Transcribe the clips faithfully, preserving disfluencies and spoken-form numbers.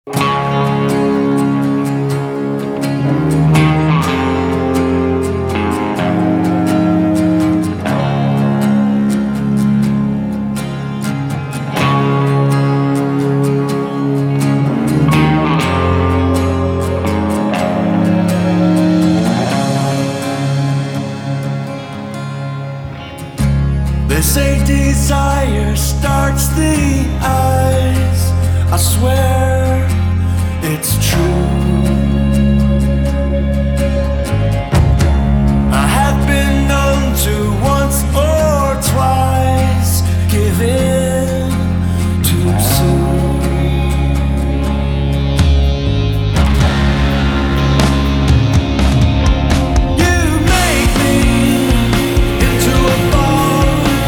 They say desire starts the eyes. I swear it's true. I have been known to once or twice give in too soon. You make me into a ball.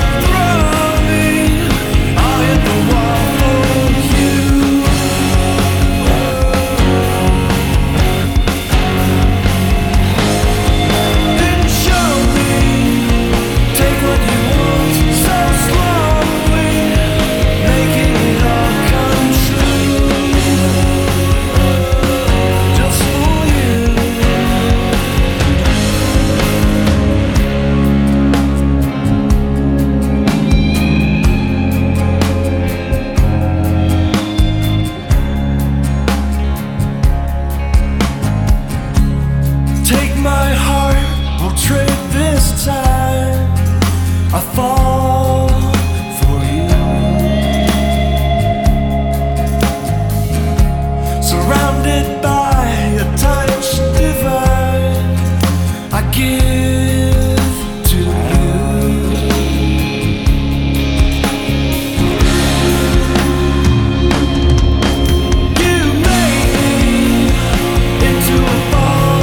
Take my heart, we'll trade this time. I fall for you. Surrounded by a touch divine, I give to you. You make me into a ball.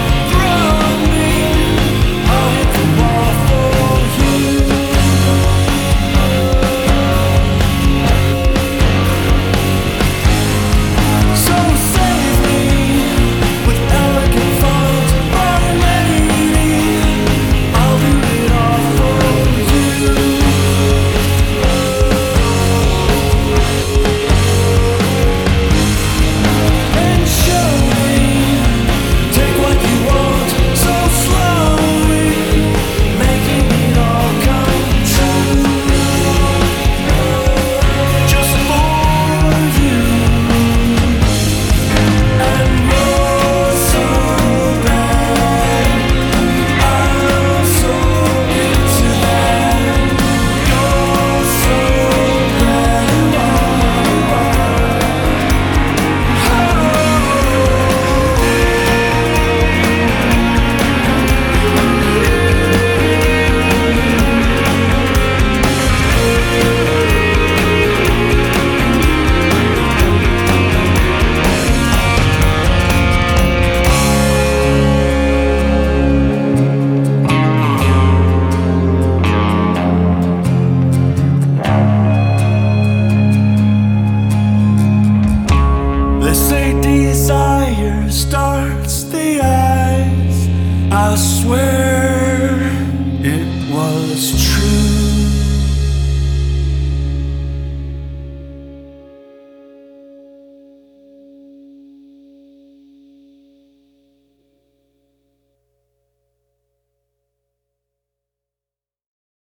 They say desire starts the eyes. I swear